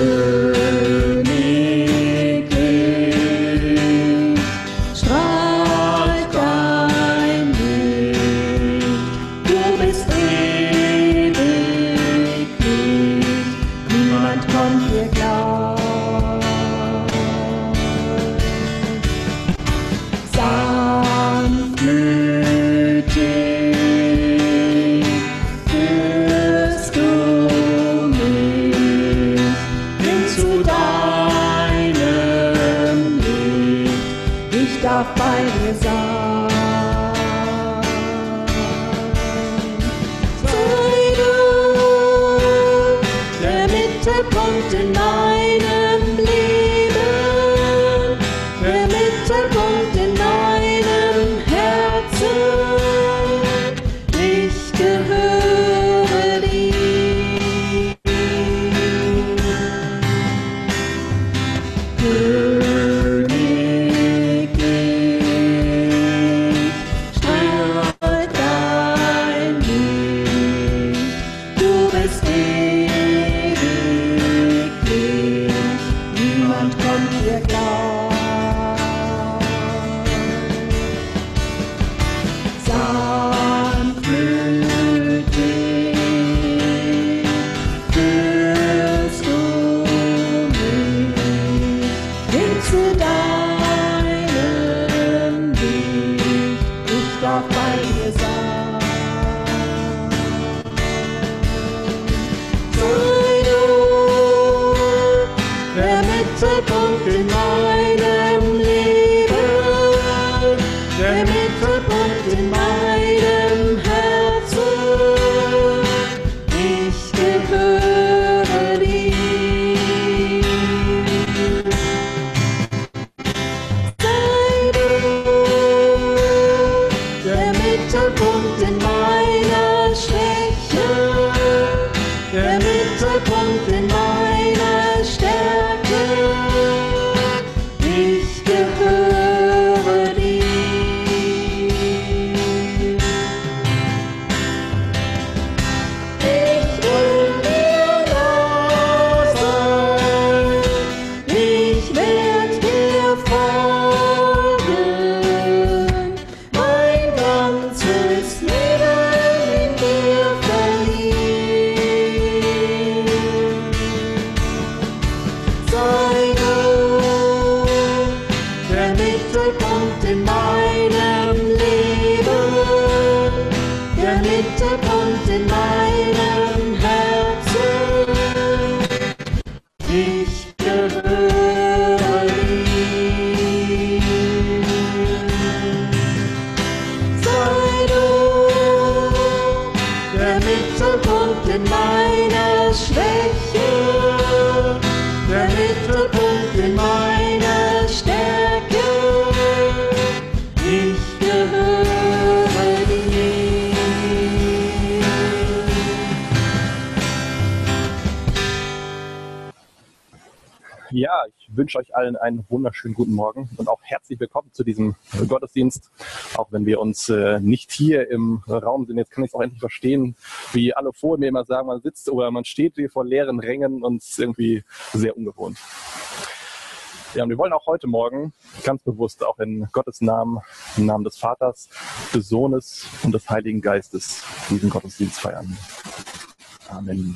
Königlich strahlt dein Licht. Du bist ewiglich, niemand kommt dir gleich. Sanftmütig führst du mich hin zu deinem Licht. Ich darf bei dir sein. Sei du der Mittelpunkt in meinem Leben, der Mittelpunkt in meinem Herzen. Ich gehöre dir. Königlich strahlt dein Licht. Du bist ewiglich, niemand kommt dir gleich. Sanftmütig führst du mich hin zu deinem Licht. Ich darf bei dir sein. Sei du der Mittelpunkt in meinem Leben, der Mittelpunkt in meinem Herzen. Ich gehöre dir. Sei du der Mittelpunkt in meiner Schwäche, der Mittelpunkt in meiner Stärke. Ich gehöre dir. Ich will dir nah sein, ich werd dir folgen, mein ganzes Leben in dir verlieren. Sei du der Mittelpunkt in meinem Leben, der Mittelpunkt in meinem Herzen. Ich gehöre dir. Sei du der Mittelpunkt in meiner Schwäche, der Mittelpunkt in meiner Stärke. Ich gehöre dir. Ja, ich wünsche euch allen einen wunderschönen guten Morgen und auch herzlich willkommen zu diesem Gottesdienst. Auch wenn wir uns nicht hier im Raum sind, jetzt kann ich es auch endlich verstehen, wie alle vor mir immer sagen, man sitzt oder man steht hier vor leeren Rängen und es ist irgendwie sehr ungewohnt. Ja, und wir wollen auch heute Morgen ganz bewusst auch in Gottes Namen, im Namen des Vaters, des Sohnes und des Heiligen Geistes diesen Gottesdienst feiern. Amen.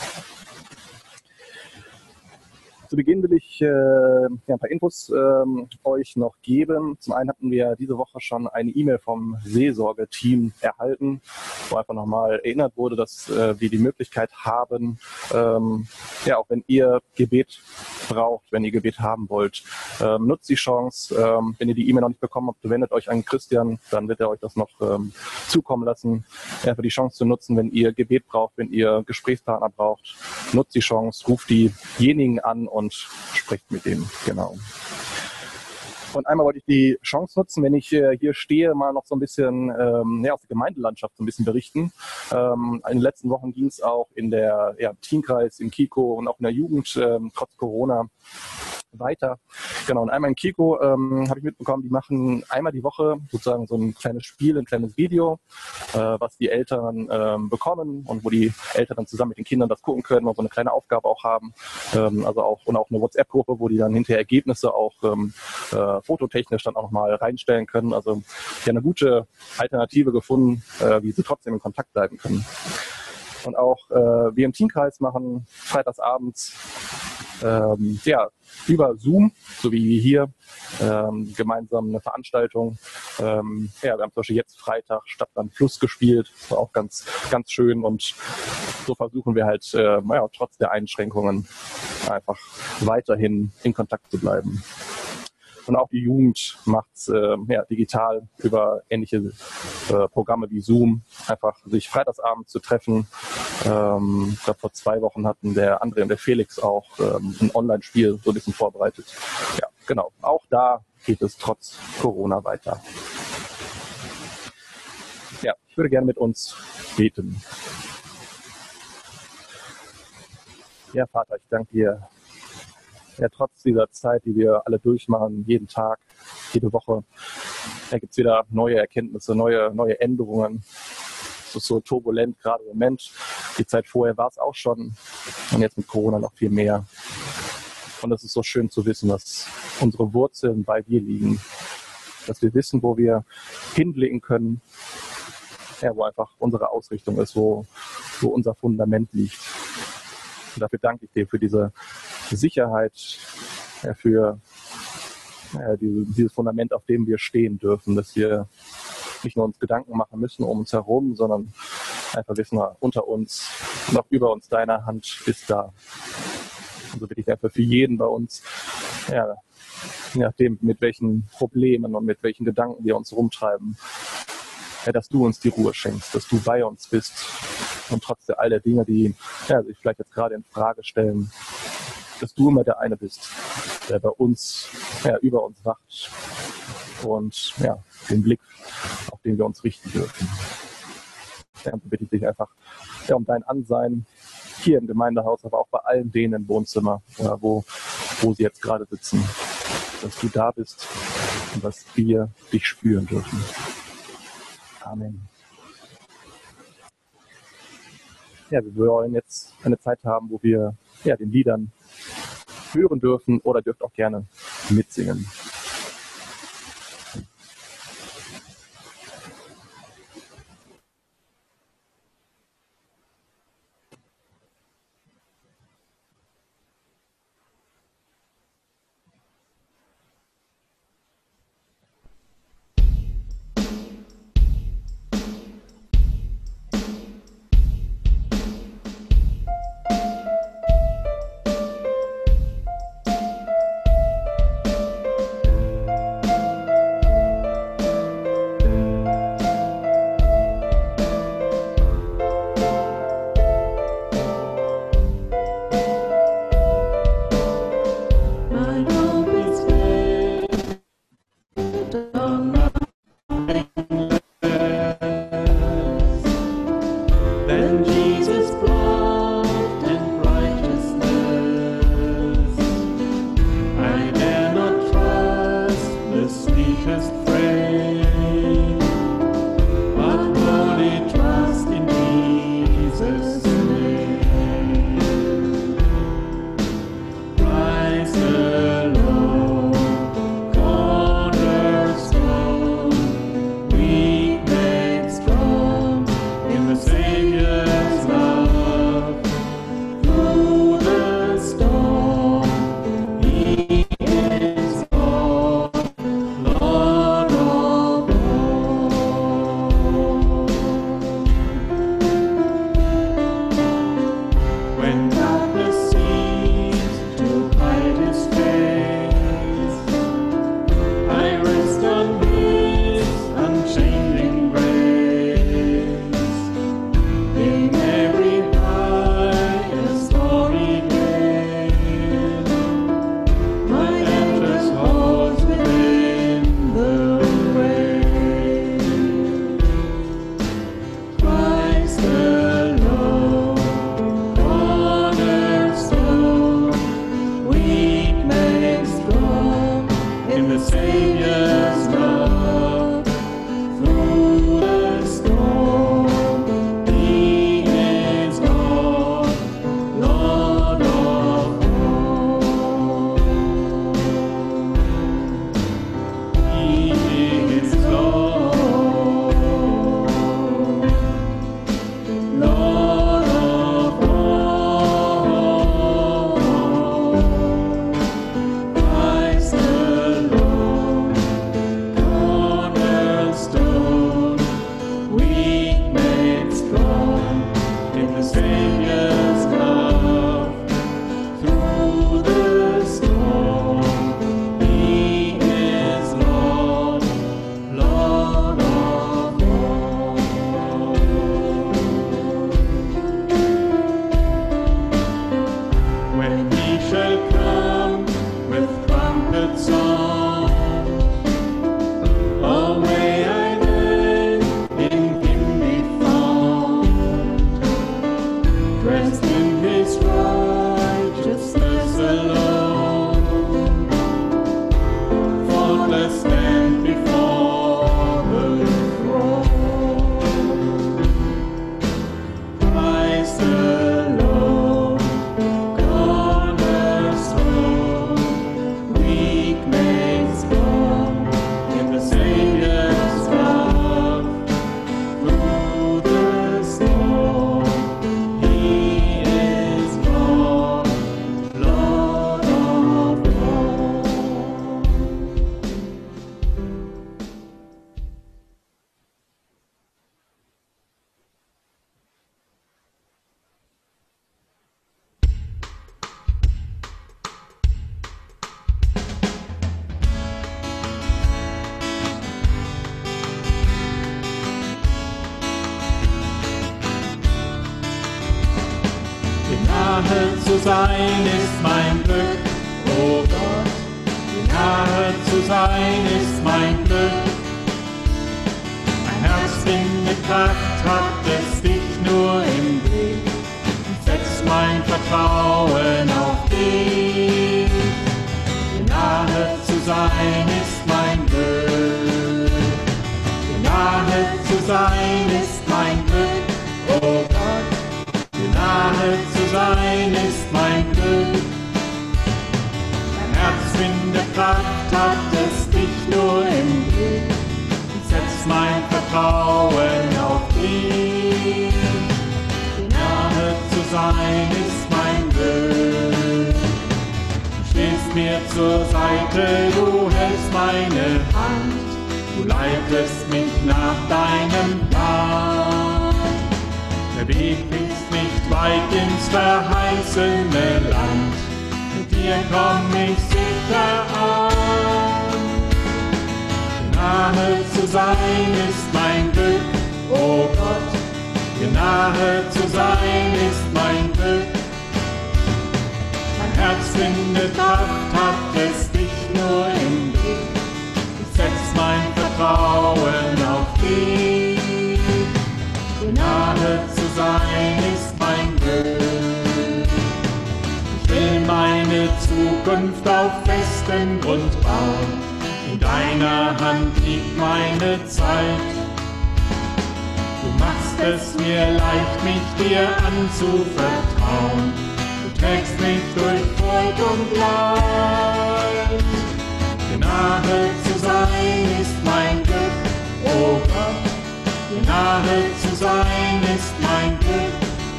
Zu Beginn will ich ein paar Infos euch noch geben. Zum einen hatten wir diese Woche schon eine E-Mail vom Seelsorgeteam erhalten, wo einfach nochmal erinnert wurde, dass wir die Möglichkeit haben, auch wenn ihr Gebet braucht, wenn ihr Gebet haben wollt, nutzt die Chance. Wenn ihr die E-Mail noch nicht bekommen habt, wendet euch an Christian, dann wird er euch das noch zukommen lassen. Einfach die Chance zu nutzen, wenn ihr Gebet braucht, wenn ihr Gesprächspartner braucht, nutzt die Chance, ruft diejenigen an und spricht mit denen. Genau. Und einmal wollte ich die Chance nutzen, wenn ich hier stehe, mal noch so ein bisschen aus der Gemeindelandschaft so ein bisschen berichten. In den letzten Wochen ging es auch in der Teamkreis, im KIKO und auch in der Jugend, trotz Corona, weiter. Genau, und einmal in Kiko habe ich mitbekommen, die machen einmal die Woche sozusagen so ein kleines Spiel, ein kleines Video, was die Eltern bekommen und wo die Eltern dann zusammen mit den Kindern das gucken können und so eine kleine Aufgabe auch haben. Also auch eine WhatsApp-Gruppe, wo die dann hinterher Ergebnisse auch fototechnisch dann auch nochmal reinstellen können. Also die haben eine gute Alternative gefunden, wie sie trotzdem in Kontakt bleiben können. Und auch wir im Teamkreis machen freitagsabends über Zoom, so wie hier, gemeinsam eine Veranstaltung. Wir haben zum Beispiel jetzt Freitag Stadt am Fluss gespielt. Das war auch ganz, ganz schön. Und so versuchen wir halt, trotz der Einschränkungen einfach weiterhin in Kontakt zu bleiben. Und auch die Jugend macht es digital über ähnliche Programme wie Zoom, einfach sich freitagsabends zu treffen. Ich glaube, vor 2 Wochen hatten der André und der Felix auch ein Online-Spiel so ein bisschen vorbereitet. Ja, genau. Auch da geht es trotz Corona weiter. Ja, ich würde gerne mit uns beten. Ja, Vater, ich danke dir. Ja, trotz dieser Zeit, die wir alle durchmachen, jeden Tag, jede Woche, da gibt es wieder neue Erkenntnisse, neue Änderungen. Es ist so turbulent gerade im Moment. Die Zeit vorher war es auch schon und jetzt mit Corona noch viel mehr. Und es ist so schön zu wissen, dass unsere Wurzeln bei dir liegen, dass wir wissen, wo wir hinblicken können, ja, wo einfach unsere Ausrichtung ist, wo unser Fundament liegt. Und dafür danke ich dir für diese Sicherheit, für dieses Fundament, auf dem wir stehen dürfen, dass wir nicht nur uns Gedanken machen müssen um uns herum, sondern einfach wissen, unter uns, noch über uns, deine Hand ist da. Und so bitte ich einfach für jeden bei uns, ja, je nachdem, mit welchen Problemen und mit welchen Gedanken wir uns rumtreiben, ja, dass du uns die Ruhe schenkst, dass du bei uns bist und trotz all der Dinge, die sich vielleicht jetzt gerade in Frage stellen, dass du immer der eine bist, der bei uns, über uns wacht und den Blick, auf den wir uns richten dürfen. Ja, so bitte ich dich einfach um dein Ansein hier im Gemeindehaus, aber auch bei allen denen im Wohnzimmer, wo sie jetzt gerade sitzen, dass du da bist und dass wir dich spüren dürfen. Amen. Ja, wir wollen jetzt eine Zeit haben, wo wir den Liedern hören dürfen oder dürft auch gerne mitsingen. the Savior's love through the storm. He is Lord, Lord of all. When He shall come with trumpet song, away I then in Him be found, dressed in His righteousness alone, faultless stand before the throne. Christ alone, cornerstone, weak made strong in the Savior's love through the storm. He is Lord, Lord of all. Nahe zu sein ist mein Glück, oh Gott, nahe zu sein ist mein Glück. Mein Herz findet Kraft, hat es dich nur im Blick, und setzt mein Vertrauen auf dich. Nahe zu sein ist mein Glück, nahe zu sein ist mein Glück, oh Gott. Nahe zu sein ist mein Glück. Mein Herz findet Kraft, hat es dich nur im Blick, und setzt mein Vertrauen auf dich. Nahe zu sein ist mein Glück. Du stehst mir zur Seite, du hältst meine Hand, du leitest mich nach deinem Plan. Der Weg ist nicht weit ins verheißene Land, mit dir komm ich sicher an. Nahe zu sein ist mein Glück, oh Gott, dir nahe zu sein ist mein Glück. Mein Herz findet Kraft, hat es dich nur im Blick, ich setz mein Vertrauen auf dich. Nahe zu sein ist mein Glück. Ich will meine Zukunft auf festem Grund bauen, in deiner Hand liegt meine Zeit. Du machst es mir leicht, mich dir anzuvertrauen, du trägst mich durch Freud und Leid. Nahe zu sein ist mein Glück, oh Gott. Nahe zu sein ist mein Glück.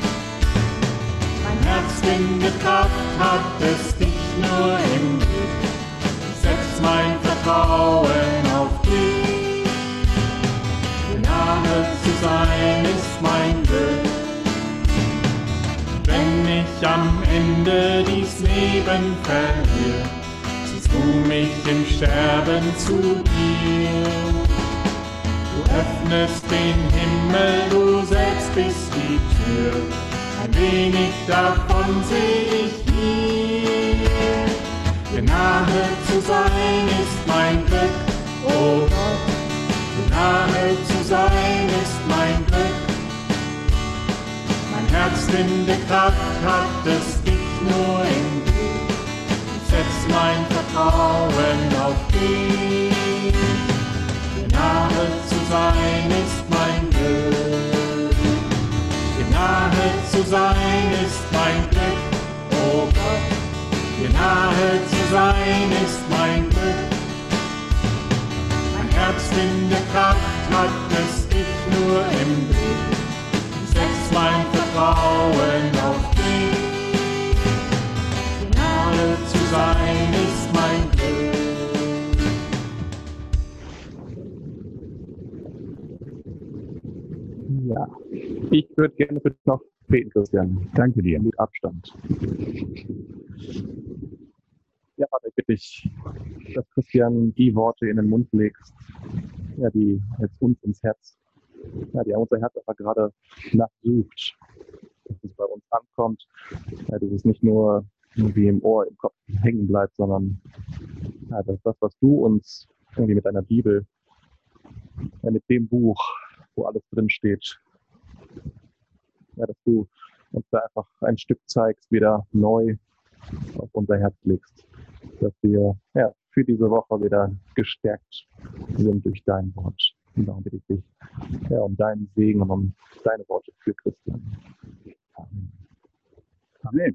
Mein Herz findet Kraft, hat es dich nur im Blick. Ich setz mein Vertrauen auf dich. Nahe zu sein ist mein Glück. Wenn ich am Ende dies Leben verliere, ziehst du mich im Sterben zu dir. Du öffnest den Himmel, du selbst bist die Tür, ein wenig davon seh ich hier. Dir nahe zu sein ist mein Glück, oh Gott, dir nahe zu sein ist mein Glück. Mein Herz findet Kraft, hat es dich nur im Blick, ich setz mein Vertrauen auf dich. Nahe zu sein ist mein Glück. Dir nahe zu sein ist mein Glück, oh Gott. Dir nahe zu sein ist mein Glück. Mein Herz findet Kraft, hat es dich nur im Blick. Ich setz mein Vertrauen auf dich. Dir nahe zu sein ist mein Glück. Ja. Ich würde gerne bitte noch beten, Christian. Danke dir. Mit Abstand. Ja, Vater, ich bitte dich, dass Christian die Worte in den Mund legst, ja, die jetzt uns ins Herz, ja, die unser Herz einfach gerade nachsucht, dass es bei uns ankommt, ja, dass es nicht nur irgendwie im Ohr, im Kopf hängen bleibt, sondern ja, dass das, was du uns irgendwie mit deiner Bibel, ja, mit dem Buch, wo alles drin steht, ja, dass du uns da einfach ein Stück zeigst, wieder neu auf unser Herz legst, dass wir ja, für diese Woche wieder gestärkt sind durch dein Wort. Und darum bitte ich dich ja, um deinen Segen und um deine Worte für Christian. Amen. Amen.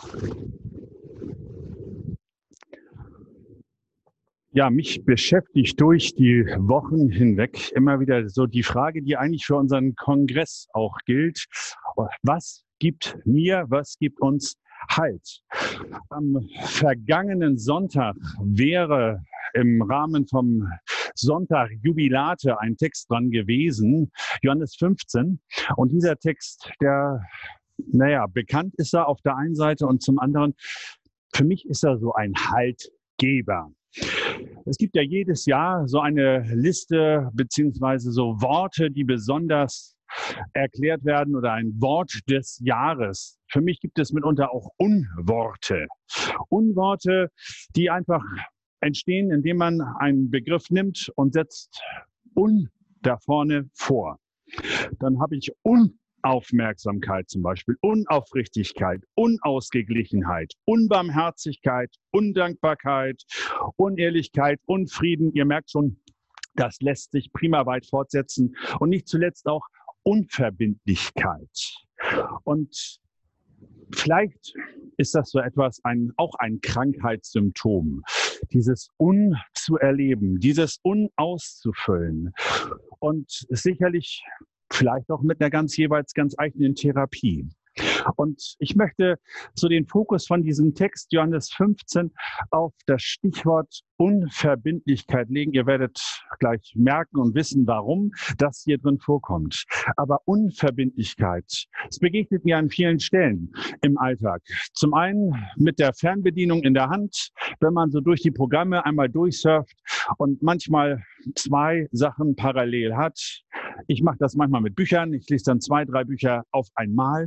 Ja, mich beschäftigt durch die Wochen hinweg immer wieder so die Frage, die eigentlich für unseren Kongress auch gilt. Was gibt mir, was gibt uns Halt? Am vergangenen Sonntag wäre im Rahmen vom Sonntag Jubilate ein Text dran gewesen, Johannes 15. Und dieser Text, der, bekannt ist er auf der einen Seite und zum anderen, für mich ist er so ein Haltgeber. Es gibt ja jedes Jahr so eine Liste beziehungsweise so Worte, die besonders erklärt werden oder ein Wort des Jahres. Für mich gibt es mitunter auch Unworte. Unworte, die einfach entstehen, indem man einen Begriff nimmt und setzt un da vorne vor. Dann habe ich Unaufmerksamkeit zum Beispiel, Unaufrichtigkeit, Unausgeglichenheit, Unbarmherzigkeit, Undankbarkeit, Unehrlichkeit, Unfrieden. Ihr merkt schon, das lässt sich prima weit fortsetzen. Und nicht zuletzt auch Unverbindlichkeit. Und vielleicht ist das so etwas, auch ein Krankheitssymptom, dieses zu erleben, dieses auszufüllen und sicherlich vielleicht auch mit einer jeweils ganz eigenen Therapie. Und ich möchte so den Fokus von diesem Text Johannes 15 auf das Stichwort Unverbindlichkeit legen. Ihr werdet gleich merken und wissen, warum das hier drin vorkommt. Aber Unverbindlichkeit, es begegnet mir an vielen Stellen im Alltag. Zum einen mit der Fernbedienung in der Hand, wenn man so durch die Programme einmal durchsurft und manchmal 2 Sachen parallel hat. Ich mache das manchmal mit Büchern. Ich lese dann 2, 3 Bücher auf einmal.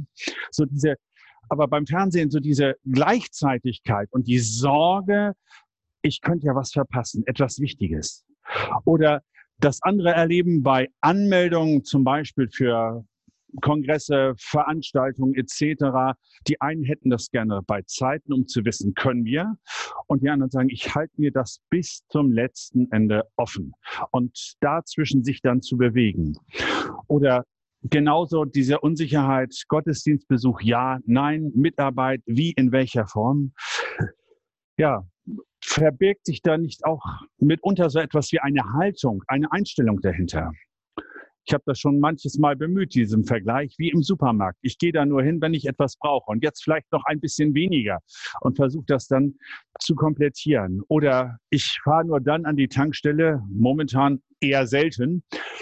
Aber beim Fernsehen so diese Gleichzeitigkeit und die Sorge, ich könnte ja was verpassen, etwas Wichtiges. Oder das andere Erleben bei Anmeldungen, zum Beispiel für Kongresse, Veranstaltungen etc. Die einen hätten das gerne bei Zeiten, um zu wissen, können wir. Und die anderen sagen, ich halte mir das bis zum letzten Ende offen. Und dazwischen sich dann zu bewegen. Oder genauso diese Unsicherheit, Gottesdienstbesuch, ja, nein, Mitarbeit, wie, in welcher Form. Ja, verbirgt sich da nicht auch mitunter so etwas wie eine Haltung, eine Einstellung dahinter? Ich habe das schon manches Mal bemüht, diesem Vergleich, wie im Supermarkt. Ich gehe da nur hin, wenn ich etwas brauche und jetzt vielleicht noch ein bisschen weniger und versuche das dann zu komplettieren. Oder ich fahre nur dann an die Tankstelle, momentan eher selten,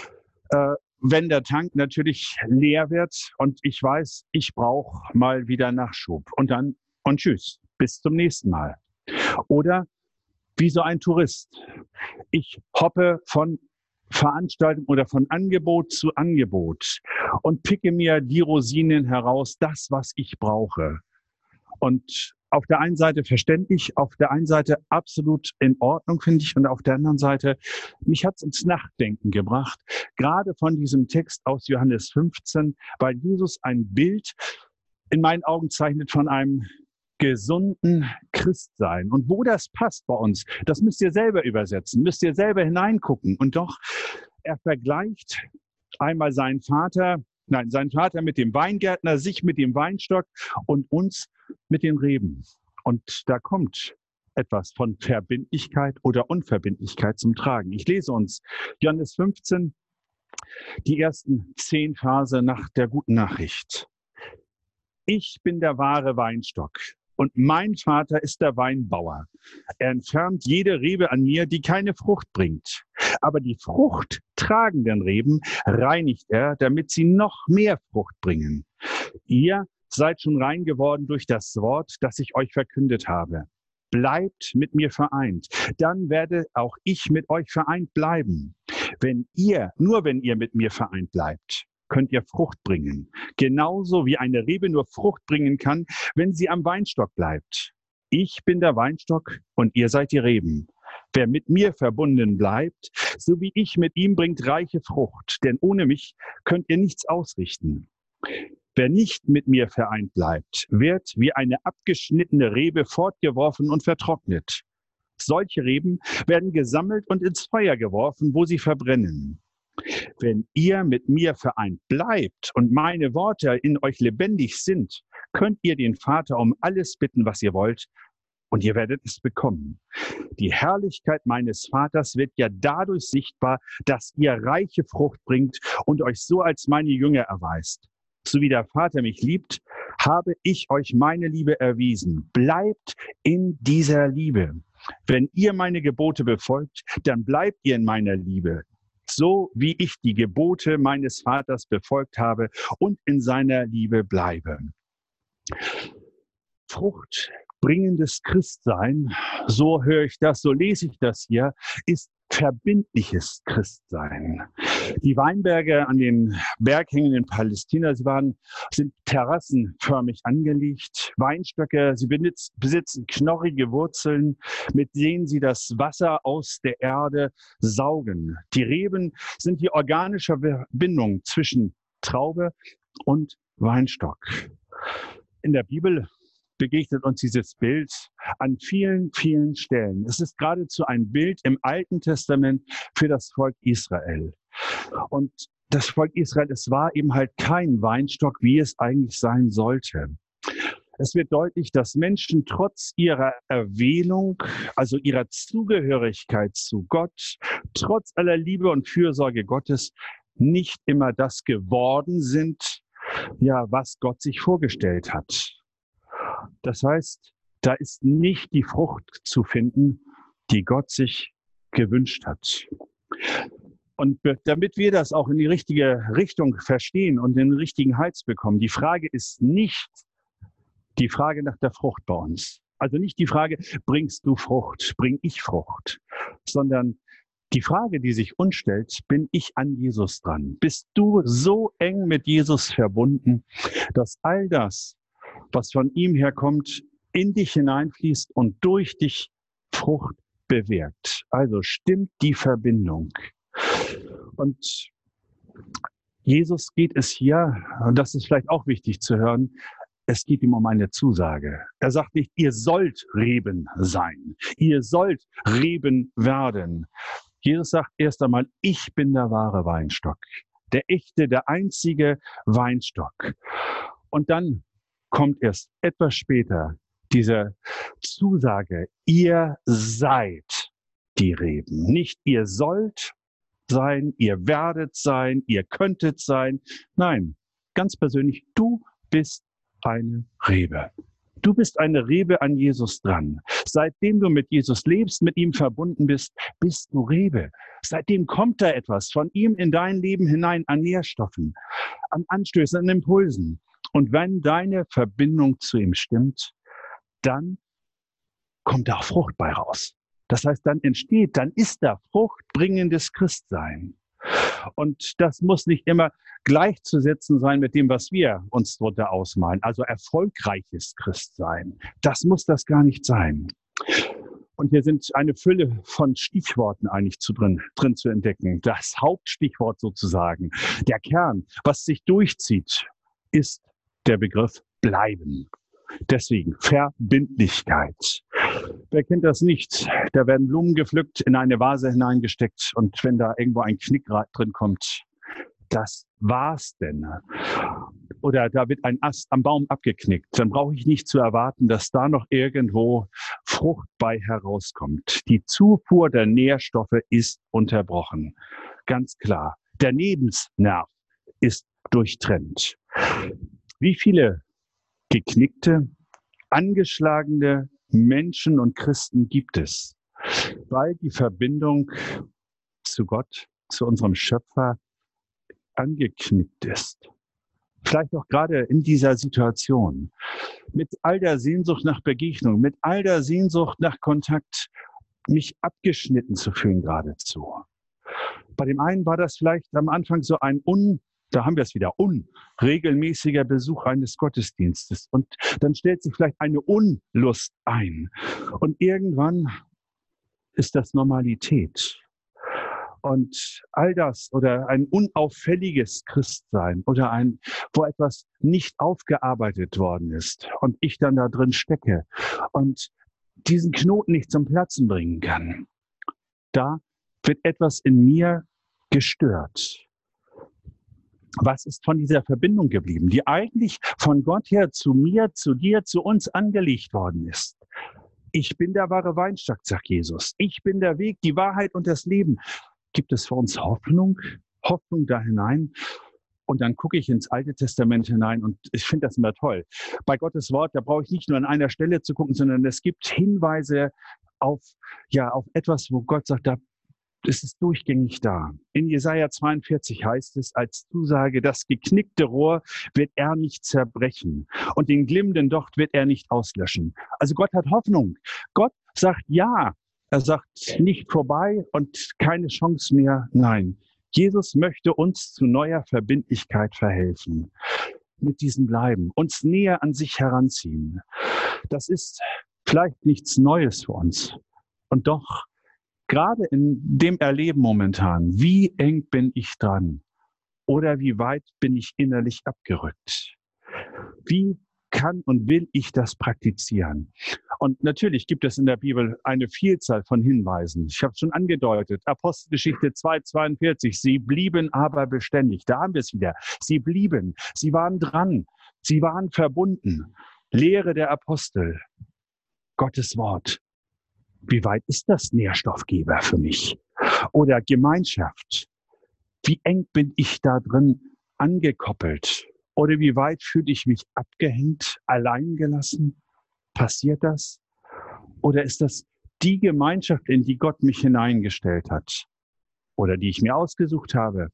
wenn der Tank natürlich leer wird und ich weiß, ich brauche mal wieder Nachschub. Und tschüss, bis zum nächsten Mal. Oder wie so ein Tourist. Ich hoppe von Veranstaltung oder von Angebot zu Angebot und picke mir die Rosinen heraus, das, was ich brauche. Und auf der einen Seite verständlich, auf der einen Seite absolut in Ordnung, finde ich, und auf der anderen Seite, mich hat es ins Nachdenken gebracht, gerade von diesem Text aus Johannes 15, weil Jesus ein Bild in meinen Augen zeichnet von einem gesunden Christsein. Und wo das passt bei uns, das müsst ihr selber übersetzen, müsst ihr selber hineingucken. Und doch, er vergleicht einmal seinen Vater mit dem Weingärtner, sich mit dem Weinstock und uns mit den Reben. Und da kommt etwas von Verbindlichkeit oder Unverbindlichkeit zum Tragen. Ich lese uns Johannes 15, die ersten 10 Verse nach der guten Nachricht. Ich bin der wahre Weinstock und mein Vater ist der Weinbauer. Er entfernt jede Rebe an mir, die keine Frucht bringt. Aber die fruchttragenden Reben reinigt er, damit sie noch mehr Frucht bringen. Ihr seid schon rein geworden durch das Wort, das ich euch verkündet habe. Bleibt mit mir vereint, dann werde auch ich mit euch vereint bleiben. Nur wenn ihr mit mir vereint bleibt, könnt ihr Frucht bringen. Genauso wie eine Rebe nur Frucht bringen kann, wenn sie am Weinstock bleibt. Ich bin der Weinstock und ihr seid die Reben. Wer mit mir verbunden bleibt, so wie ich mit ihm, bringt reiche Frucht, denn ohne mich könnt ihr nichts ausrichten. Wer nicht mit mir vereint bleibt, wird wie eine abgeschnittene Rebe fortgeworfen und vertrocknet. Solche Reben werden gesammelt und ins Feuer geworfen, wo sie verbrennen. Wenn ihr mit mir vereint bleibt und meine Worte in euch lebendig sind, könnt ihr den Vater um alles bitten, was ihr wollt, und ihr werdet es bekommen. Die Herrlichkeit meines Vaters wird ja dadurch sichtbar, dass ihr reiche Frucht bringt und euch so als meine Jünger erweist. So wie der Vater mich liebt, habe ich euch meine Liebe erwiesen. Bleibt in dieser Liebe. Wenn ihr meine Gebote befolgt, dann bleibt ihr in meiner Liebe, so wie ich die Gebote meines Vaters befolgt habe und in seiner Liebe bleibe. Fruchtbringendes Christsein, so höre ich das, so lese ich das hier, ist verbindliches Christsein. Die Weinberge an den Berghängen in Palästina, sind terrassenförmig angelegt. Weinstöcke, sie besitzen knorrige Wurzeln, mit denen sie das Wasser aus der Erde saugen. Die Reben sind die organische Verbindung zwischen Traube und Weinstock. In der Bibel begegnet uns dieses Bild an vielen, vielen Stellen. Es ist geradezu ein Bild im Alten Testament für das Volk Israel. Und das Volk Israel, es war eben halt kein Weinstock, wie es eigentlich sein sollte. Es wird deutlich, dass Menschen trotz ihrer Erwählung, also ihrer Zugehörigkeit zu Gott, trotz aller Liebe und Fürsorge Gottes, nicht immer das geworden sind, ja, was Gott sich vorgestellt hat. Das heißt, da ist nicht die Frucht zu finden, die Gott sich gewünscht hat. Und damit wir das auch in die richtige Richtung verstehen und den richtigen Hals bekommen, die Frage ist nicht die Frage nach der Frucht bei uns. Also nicht die Frage, bringst du Frucht, bring ich Frucht, sondern die Frage, die sich uns stellt, bin ich an Jesus dran? Bist du so eng mit Jesus verbunden, dass all das, was von ihm herkommt, in dich hineinfließt und durch dich Frucht bewirkt? Also stimmt die Verbindung. Und Jesus geht es hier, und das ist vielleicht auch wichtig zu hören, es geht ihm um eine Zusage. Er sagt nicht, ihr sollt Reben sein, ihr sollt Reben werden. Jesus sagt erst einmal, ich bin der wahre Weinstock, der echte, der einzige Weinstock. Und dann kommt erst etwas später diese Zusage, ihr seid die Reben. Nicht ihr sollt sein, ihr werdet sein, ihr könntet sein. Nein, ganz persönlich, du bist eine Rebe. Du bist eine Rebe an Jesus dran. Seitdem du mit Jesus lebst, mit ihm verbunden bist, bist du Rebe. Seitdem kommt da etwas von ihm in dein Leben hinein an Nährstoffen, an Anstößen, an Impulsen. Und wenn deine Verbindung zu ihm stimmt, dann kommt da auch Frucht bei raus. Das heißt, dann ist da fruchtbringendes Christsein. Und das muss nicht immer gleichzusetzen sein mit dem, was wir uns darunter ausmalen. Also erfolgreiches Christsein. Das muss das gar nicht sein. Und hier sind eine Fülle von Stichworten eigentlich drin zu entdecken. Das Hauptstichwort sozusagen, der Kern, was sich durchzieht, ist der Begriff bleiben. Deswegen Verbindlichkeit. Wer kennt das nicht? Da werden Blumen gepflückt, in eine Vase hineingesteckt und wenn da irgendwo ein Knickrad drin kommt, das war's denn. Oder da wird ein Ast am Baum abgeknickt, dann brauche ich nicht zu erwarten, dass da noch irgendwo Frucht bei herauskommt. Die Zufuhr der Nährstoffe ist unterbrochen. Ganz klar. Der Lebensnerv ist durchtrennt. Wie viele geknickte, angeschlagene Menschen und Christen gibt es, weil die Verbindung zu Gott, zu unserem Schöpfer angeknickt ist. Vielleicht auch gerade in dieser Situation. Mit all der Sehnsucht nach Begegnung, mit all der Sehnsucht nach Kontakt, mich abgeschnitten zu fühlen geradezu. Bei dem einen war das vielleicht am Anfang so ein unregelmäßiger Besuch eines Gottesdienstes. Und dann stellt sich vielleicht eine Unlust ein. Und irgendwann ist das Normalität. Und all das oder ein unauffälliges Christsein oder wo etwas nicht aufgearbeitet worden ist und ich dann da drin stecke und diesen Knoten nicht zum Platzen bringen kann, da wird etwas in mir gestört. Was ist von dieser Verbindung geblieben, die eigentlich von Gott her zu mir, zu dir, zu uns angelegt worden ist? Ich bin der wahre Weinstock, sagt Jesus. Ich bin der Weg, die Wahrheit und das Leben. Gibt es für uns Hoffnung da hinein? Und dann gucke ich ins Alte Testament hinein und ich finde das immer toll. Bei Gottes Wort, da brauche ich nicht nur an einer Stelle zu gucken, sondern es gibt Hinweise auf etwas, wo Gott sagt, da ist es durchgängig da. In Jesaja 42 heißt es als Zusage, das geknickte Rohr wird er nicht zerbrechen und den glimmenden Docht wird er nicht auslöschen. Also Gott hat Hoffnung. Gott sagt ja. Er sagt nicht vorbei und keine Chance mehr. Nein, Jesus möchte uns zu neuer Verbindlichkeit verhelfen. Mit diesem Bleiben, uns näher an sich heranziehen. Das ist vielleicht nichts Neues für uns. Und doch, gerade in dem Erleben momentan, wie eng bin ich dran? Oder wie weit bin ich innerlich abgerückt? Wie kann und will ich das praktizieren? Und natürlich gibt es in der Bibel eine Vielzahl von Hinweisen. Ich habe es schon angedeutet. Apostelgeschichte 2,42. Sie blieben aber beständig. Da haben wir es wieder. Sie blieben. Sie waren dran. Sie waren verbunden. Lehre der Apostel. Gottes Wort. Wie weit ist das Nährstoffgeber für mich? Oder Gemeinschaft. Wie eng bin ich da drin angekoppelt? Oder wie weit fühle ich mich abgehängt, allein gelassen? Passiert das? Oder ist das die Gemeinschaft, in die Gott mich hineingestellt hat? Oder die ich mir ausgesucht habe?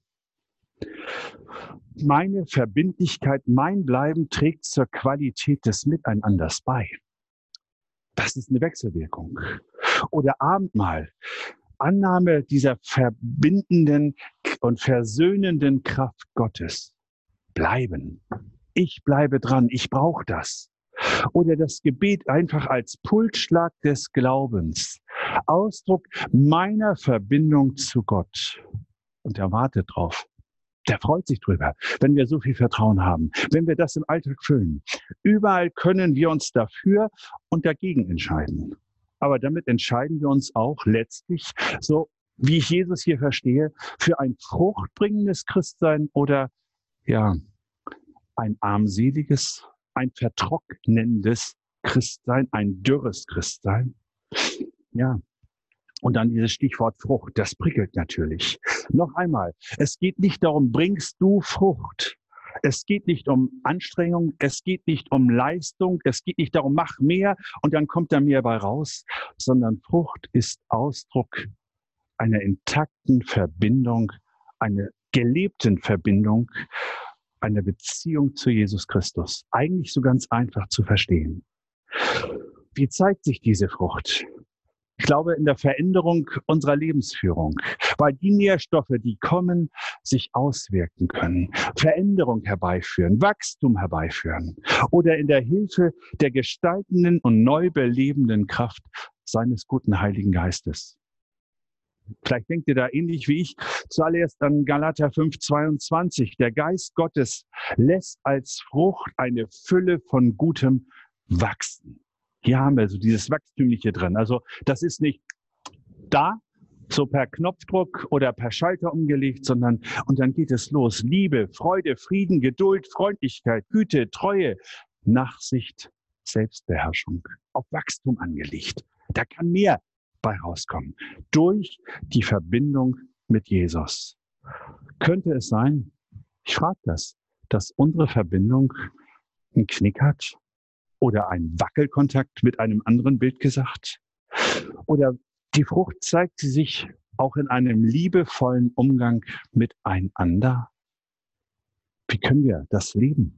Meine Verbindlichkeit, mein Bleiben trägt zur Qualität des Miteinanders bei. Das ist eine Wechselwirkung. Oder Abendmahl. Annahme dieser verbindenden und versöhnenden Kraft Gottes. Bleiben. Ich bleibe dran. Ich brauche das. Oder das Gebet einfach als Pulsschlag des Glaubens. Ausdruck meiner Verbindung zu Gott. Und er wartet drauf. Der freut sich drüber, wenn wir so viel Vertrauen haben, wenn wir das im Alltag füllen. Überall können wir uns dafür und dagegen entscheiden. Aber damit entscheiden wir uns auch letztlich, so wie ich Jesus hier verstehe, für ein fruchtbringendes Christsein oder ein armseliges, ein vertrocknendes Christsein, ein dürres Christsein. Ja. Und dann dieses Stichwort Frucht, das prickelt natürlich. Noch einmal, es geht nicht darum, bringst du Frucht. Es geht nicht um Anstrengung, es geht nicht um Leistung, es geht nicht darum, mach mehr und dann kommt da mehr bei raus, sondern Frucht ist Ausdruck einer intakten Verbindung, einer gelebten Verbindung, einer Beziehung zu Jesus Christus. Eigentlich so ganz einfach zu verstehen. Wie zeigt sich diese Frucht? Ich glaube, in der Veränderung unserer Lebensführung, weil die Nährstoffe, die kommen, sich auswirken können, Veränderung herbeiführen, Wachstum herbeiführen oder in der Hilfe der gestaltenden und neu belebenden Kraft seines guten Heiligen Geistes. Vielleicht denkt ihr da ähnlich wie ich zuallererst an Galater 5,22. Der Geist Gottes lässt als Frucht eine Fülle von Gutem wachsen. Hier haben wir so dieses Wachstümliche drin. Also das ist nicht da, so per Knopfdruck oder per Schalter umgelegt, sondern und dann geht es los. Liebe, Freude, Frieden, Geduld, Freundlichkeit, Güte, Treue, Nachsicht, Selbstbeherrschung. Auf Wachstum angelegt. Da kann mehr bei rauskommen. Durch die Verbindung mit Jesus. Könnte es sein, ich frage das, dass unsere Verbindung einen Knick hat? Oder ein Wackelkontakt mit einem anderen Bild gesagt. Oder die Frucht zeigt sich auch in einem liebevollen Umgang miteinander? Wie können wir das leben?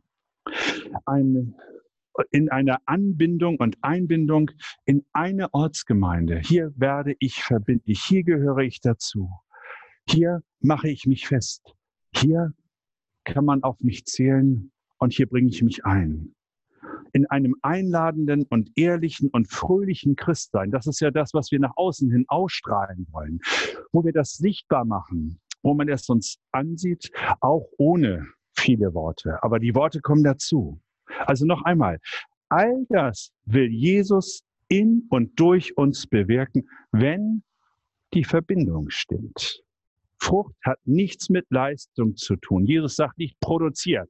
In einer Anbindung und Einbindung in eine Ortsgemeinde. Hier werde ich verbindlich, hier gehöre ich dazu. Hier mache ich mich fest. Hier kann man auf mich zählen und hier bringe ich mich ein. In einem einladenden und ehrlichen und fröhlichen Christsein, das ist ja das, was wir nach außen hin ausstrahlen wollen, wo wir das sichtbar machen, wo man es uns ansieht, auch ohne viele Worte. Aber die Worte kommen dazu. Also noch einmal, all das will Jesus in und durch uns bewirken, wenn die Verbindung stimmt. Frucht hat nichts mit Leistung zu tun. Jesus sagt nicht produziert.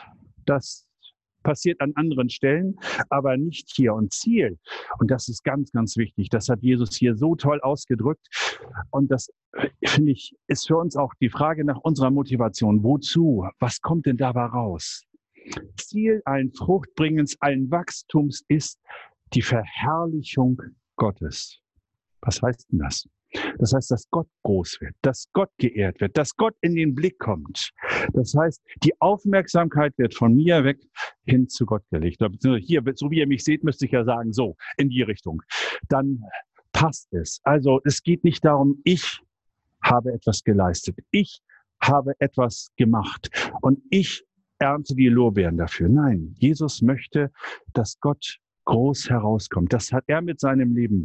Das passiert an anderen Stellen, aber nicht hier. Und Ziel, und das ist ganz, ganz wichtig, das hat Jesus hier so toll ausgedrückt. Und das, finde ich, ist für uns auch die Frage nach unserer Motivation. Wozu? Was kommt denn dabei raus? Ziel allen Fruchtbringens, allen Wachstums ist die Verherrlichung Gottes. Was heißt denn das? Das heißt, dass Gott groß wird, dass Gott geehrt wird, dass Gott in den Blick kommt. Das heißt, die Aufmerksamkeit wird von mir weg hin zu Gott gelegt. Hier, so wie ihr mich seht, müsste ich ja sagen, so, in die Richtung. Dann passt es. Also es geht nicht darum, ich habe etwas geleistet, ich habe etwas gemacht und ich ernte die Lorbeeren dafür. Nein, Jesus möchte, dass Gott groß herauskommt. Das hat er mit seinem Leben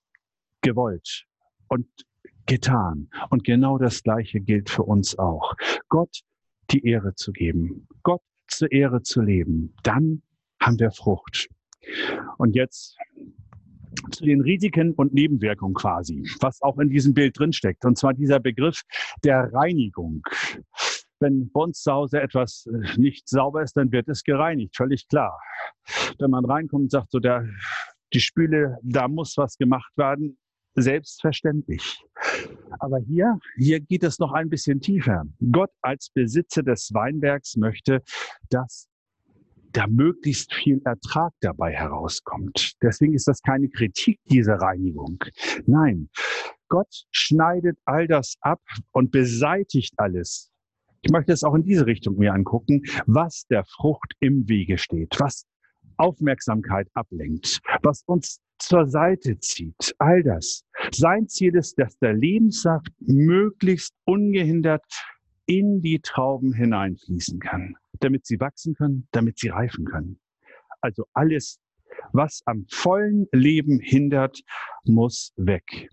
gewollt und getan. Und genau das Gleiche gilt für uns auch. Gott die Ehre zu geben, Gott zur Ehre zu leben, dann haben wir Frucht. Und jetzt zu den Risiken und Nebenwirkungen quasi, was auch in diesem Bild drinsteckt. Und zwar dieser Begriff der Reinigung. Wenn bei uns zu Hause etwas nicht sauber ist, dann wird es gereinigt, völlig klar. Wenn man reinkommt und sagt, so die Spüle, da muss was gemacht werden, selbstverständlich. Aber hier geht es noch ein bisschen tiefer. Gott als Besitzer des Weinbergs möchte, dass da möglichst viel Ertrag dabei herauskommt. Deswegen ist das keine Kritik, diese Reinigung. Nein, Gott schneidet all das ab und beseitigt alles. Ich möchte es auch in diese Richtung mir angucken, was der Frucht im Wege steht, was Aufmerksamkeit ablenkt, was uns zur Seite zieht, all das. Sein Ziel ist, dass der Lebenssaft möglichst ungehindert in die Trauben hineinfließen kann, damit sie wachsen können, damit sie reifen können. Also alles, was am vollen Leben hindert, muss weg.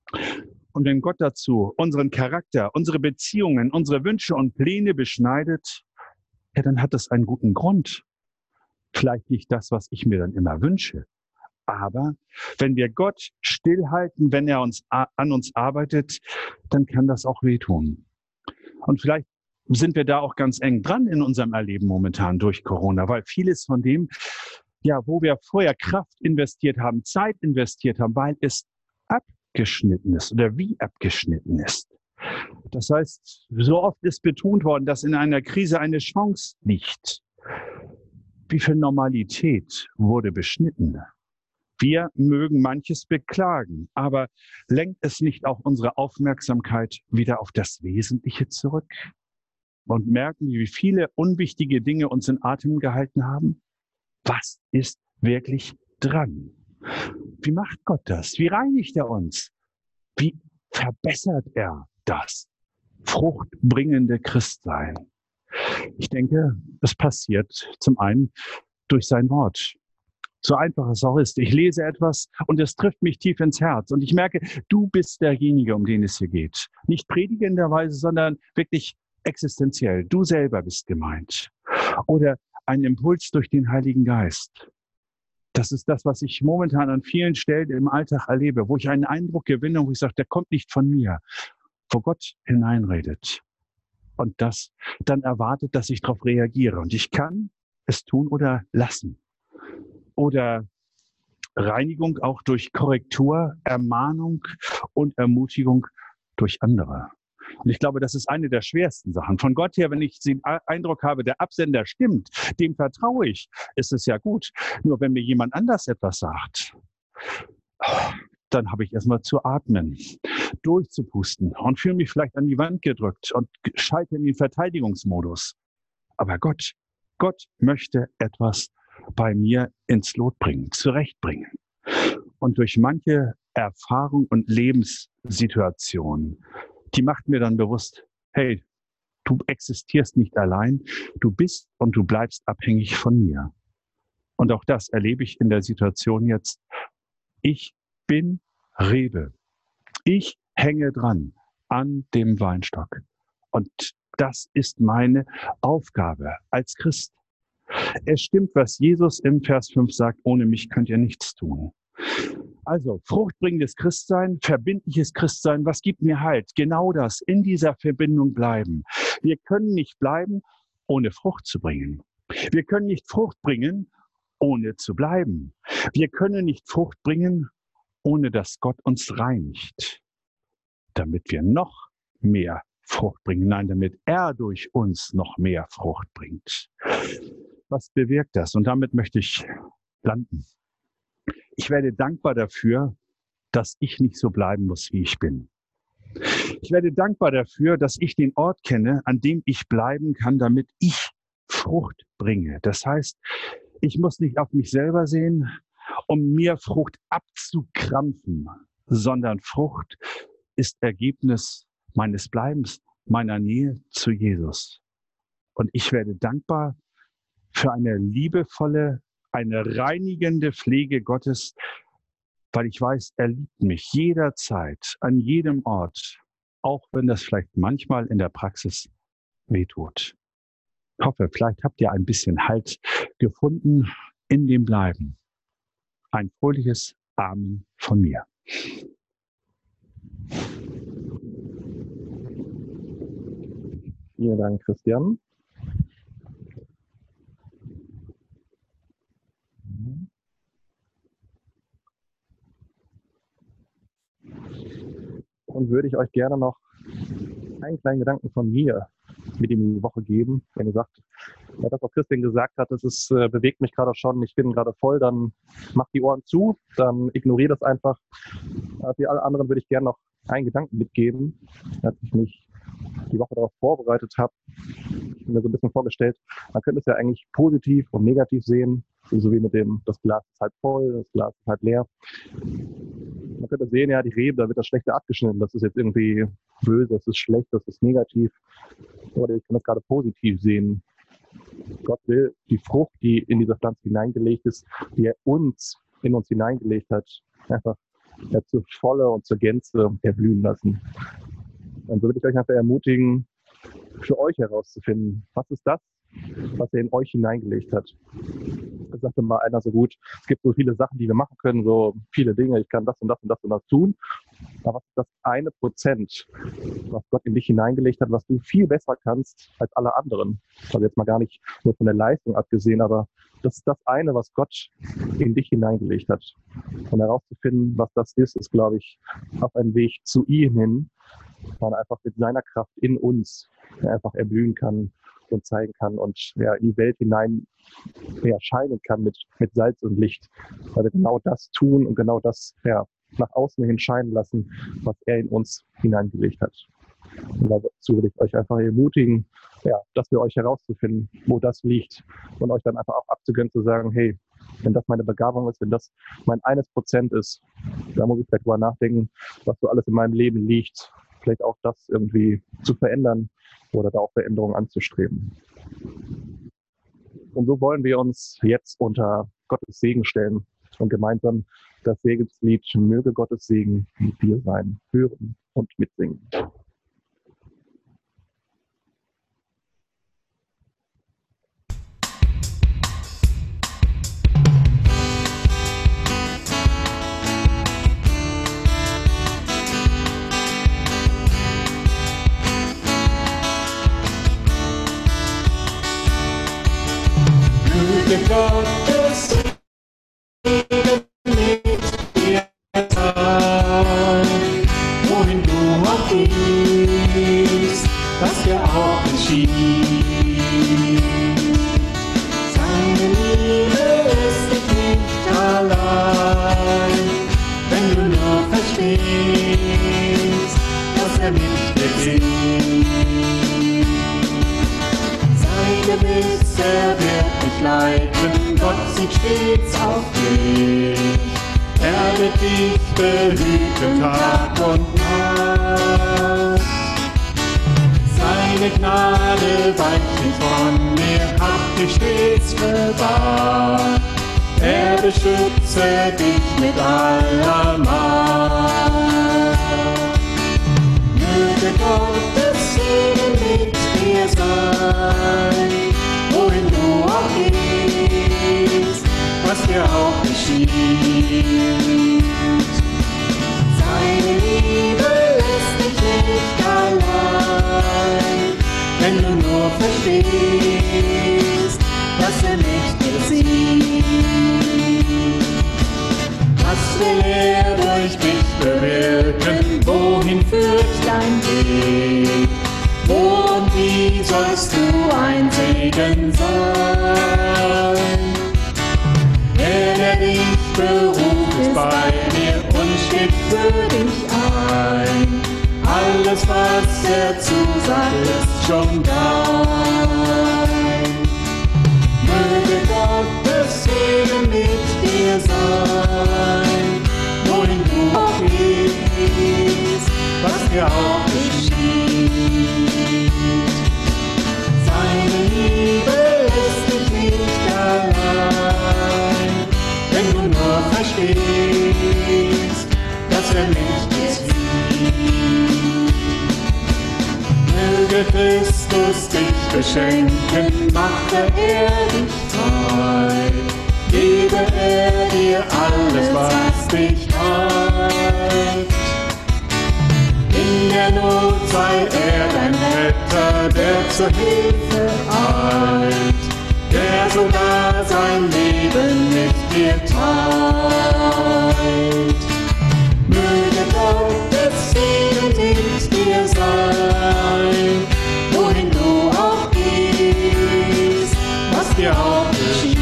Und wenn Gott dazu unseren Charakter, unsere Beziehungen, unsere Wünsche und Pläne beschneidet, ja, dann hat das einen guten Grund. Vielleicht nicht das, was ich mir dann immer wünsche. Aber wenn wir Gott stillhalten, wenn er an uns arbeitet, dann kann das auch wehtun. Und vielleicht sind wir da auch ganz eng dran in unserem Erleben momentan durch Corona, weil vieles von dem, ja, wo wir vorher Kraft investiert haben, Zeit investiert haben, weil es abgeschnitten ist oder wie abgeschnitten ist. Das heißt, so oft ist betont worden, dass in einer Krise eine Chance liegt. Wie viel Normalität wurde beschnitten? Wir mögen manches beklagen, aber lenkt es nicht auch unsere Aufmerksamkeit wieder auf das Wesentliche zurück? Und merken, wie viele unwichtige Dinge uns in Atem gehalten haben? Was ist wirklich dran? Wie macht Gott das? Wie reinigt er uns? Wie verbessert er das fruchtbringende Christsein? Ich denke, es passiert zum einen durch sein Wort. So einfach es auch ist. Ich lese etwas und es trifft mich tief ins Herz. Und ich merke, du bist derjenige, um den es hier geht. Nicht predigenderweise, sondern wirklich existenziell. Du selber bist gemeint. Oder ein Impuls durch den Heiligen Geist. Das ist das, was ich momentan an vielen Stellen im Alltag erlebe, wo ich einen Eindruck gewinne, wo ich sage, der kommt nicht von mir, wo Gott hineinredet. Und das dann erwartet, dass ich darauf reagiere. Und ich kann es tun oder lassen. Oder Reinigung auch durch Korrektur, Ermahnung und Ermutigung durch andere. Und ich glaube, das ist eine der schwersten Sachen. Von Gott her, wenn ich den Eindruck habe, der Absender stimmt, dem vertraue ich, ist es ja gut. Nur wenn mir jemand anders etwas sagt, dann habe ich erstmal zu atmen, durchzupusten und fühle mich vielleicht an die Wand gedrückt und schalte in den Verteidigungsmodus. Aber Gott möchte etwas bei mir ins Lot bringen, zurechtbringen. Und durch manche Erfahrung und Lebenssituation, die macht mir dann bewusst, hey, du existierst nicht allein, du bist und du bleibst abhängig von mir. Und auch das erlebe ich in der Situation jetzt. Ich bin Rebe. Ich hänge dran an dem Weinstock. Und das ist meine Aufgabe als Christ. Es stimmt, was Jesus im Vers 5 sagt, ohne mich könnt ihr nichts tun. Also fruchtbringendes Christsein, verbindliches Christsein, was gibt mir Halt? Genau das, in dieser Verbindung bleiben. Wir können nicht bleiben, ohne Frucht zu bringen. Wir können nicht Frucht bringen, ohne zu bleiben. Wir können nicht Frucht bringen, ohne dass Gott uns reinigt, damit wir noch mehr Frucht bringen. Nein, damit er durch uns noch mehr Frucht bringt. Was bewirkt das? Und damit möchte ich landen. Ich werde dankbar dafür, dass ich nicht so bleiben muss, wie ich bin. Ich werde dankbar dafür, dass ich den Ort kenne, an dem ich bleiben kann, damit ich Frucht bringe. Das heißt, ich muss nicht auf mich selber sehen, um mir Frucht abzukrampfen, sondern Frucht ist Ergebnis meines Bleibens, meiner Nähe zu Jesus. Und ich werde dankbar für eine liebevolle, eine reinigende Pflege Gottes, weil ich weiß, er liebt mich jederzeit, an jedem Ort, auch wenn das vielleicht manchmal in der Praxis wehtut. Ich hoffe, vielleicht habt ihr ein bisschen Halt gefunden in dem Bleiben. Ein fröhliches Amen von mir. Vielen Dank, Christian. Und würde ich euch gerne noch einen kleinen Gedanken von mir mit in die Woche geben. Wenn ihr sagt, ja, das, was Christian gesagt hat, das ist, bewegt mich gerade schon, ich bin gerade voll, dann macht die Ohren zu, dann ignoriert das einfach. Für alle anderen würde ich gerne noch einen Gedanken mitgeben, als ich mich die Woche darauf vorbereitet habe. Ich habe mir so ein bisschen vorgestellt, man könnte es ja eigentlich positiv und negativ sehen, so wie mit dem, das Glas ist halb voll, das Glas ist halb leer. Man könnte sehen, ja, die Rebe, da wird das Schlechte abgeschnitten, das ist jetzt irgendwie böse, das ist schlecht, das ist negativ. Oder ich kann das gerade positiv sehen. Gott will die Frucht, die in diese Pflanze hineingelegt ist, die er in uns hineingelegt hat, einfach zur Volle und zur Gänze erblühen lassen. Und so würde ich euch einfach ermutigen, für euch herauszufinden, was ist das, was er in euch hineingelegt hat. Das sagte mal einer so gut, es gibt so viele Sachen, die wir machen können, so viele Dinge, ich kann das und das und das und das tun. Aber was ist das 1%, was Gott in dich hineingelegt hat, was du viel besser kannst als alle anderen? Also jetzt mal gar nicht nur von der Leistung abgesehen, aber das ist das eine, was Gott in dich hineingelegt hat. Und herauszufinden, was das ist, glaube ich, auf einem Weg zu ihm hin, man einfach mit seiner Kraft in uns einfach erblühen kann und zeigen kann und ja, in die Welt hinein scheinen kann mit Salz und Licht, weil wir genau das tun und genau das nach außen hin scheinen lassen, was er in uns hineingelegt hat. Und dazu würde ich euch einfach ermutigen, das für euch herauszufinden, wo das liegt und euch dann einfach auch abzugönnen, zu sagen, hey, wenn das meine Begabung ist, wenn das mein 1% ist, da muss ich vielleicht drüber nachdenken, was so alles in meinem Leben liegt, vielleicht auch das irgendwie zu verändern oder da auch Veränderungen anzustreben. Und so wollen wir uns jetzt unter Gottes Segen stellen und gemeinsam das Segenslied Möge Gottes Segen mit dir sein, hören und mitsingen. Gottes Segen mit dir sein, wohin du auch gehst. leiten, Gott sieht stets auf dich. Er wird dich behüten Tag und Nacht. Seine Gnade weicht nicht von mir, hat dich stets bewahrt. Er beschütze dich mit aller Macht. Möge Gottes Segen mit dir sein, wohin du auch gehst, was dir auch geschieht. Seine Liebe lässt dich nicht allein, wenn du nur verstehst, was nicht dir sieht. Was will er durch dich bewirken? Wohin führt dein Weg? Wo und wie sollst du ein Segen sein? Der dich beruft, ist bei dir und steht für dich ein. Alles, was er zusagt, ist schon dein. Möge Gottes Segen mit dir sein, wohin du auch gehst, was dir auch geschieht. Seine Liebe lässt dich nicht allein, wenn du nur verstehst, dass er mit dir zieht. Möge Christus dich beschenken, mache er dich treu, gebe er dir alles, was dich treibt. In der Not sei er dein Retter, der zur Hilfe eilt, der sogar sein Leben mit dir teilt. Möge Gottes Segen mit dir sein, wohin du auch gehst, was dir auch geschieht.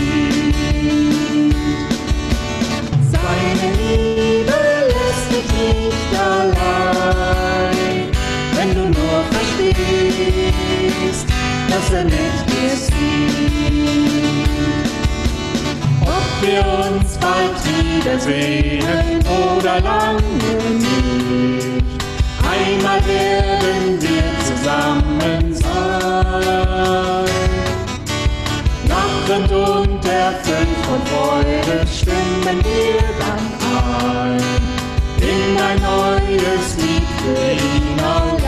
Seine Liebe lässt dich nicht allein, wenn du nur verstehst, dass er mit dir sieht. Ob wir uns bald wiedersehen oder lange nicht, einmal werden wir zusammen sein. Lachend und erfüllt von Freude stimmen wir dann ein in ein neues Lied für ihn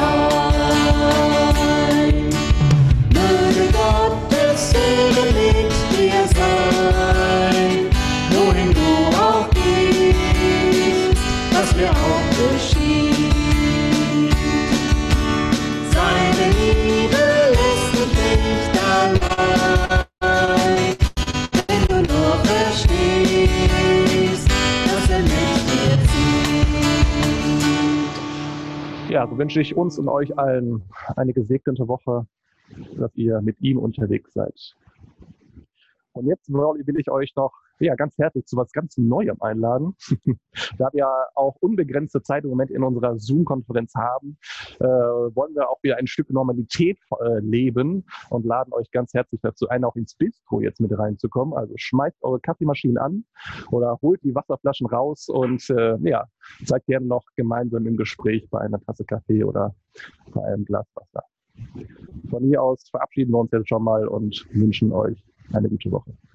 allein. Möge Gottes Segen mit dir sein, wohin du auch gehst, was dir auch geschieht. Seine Liebe lässt dich nicht allein, wenn du nur verstehst, dass er mit dir zieht. Ja, so wünsche ich uns und euch allen eine gesegnete Woche, dass ihr mit ihm unterwegs seid. Und jetzt will ich euch noch ganz herzlich zu was ganz Neuem einladen. Da wir auch unbegrenzte Zeit im Moment in unserer Zoom-Konferenz haben, wollen wir auch wieder ein Stück Normalität leben und laden euch ganz herzlich dazu ein, auch ins Bistro jetzt mit reinzukommen. Also schmeißt eure Kaffeemaschinen an oder holt die Wasserflaschen raus und seid gerne noch gemeinsam im Gespräch bei einer Tasse Kaffee oder bei einem Glas Wasser. Von hier aus verabschieden wir uns jetzt schon mal und wünschen euch eine gute Woche.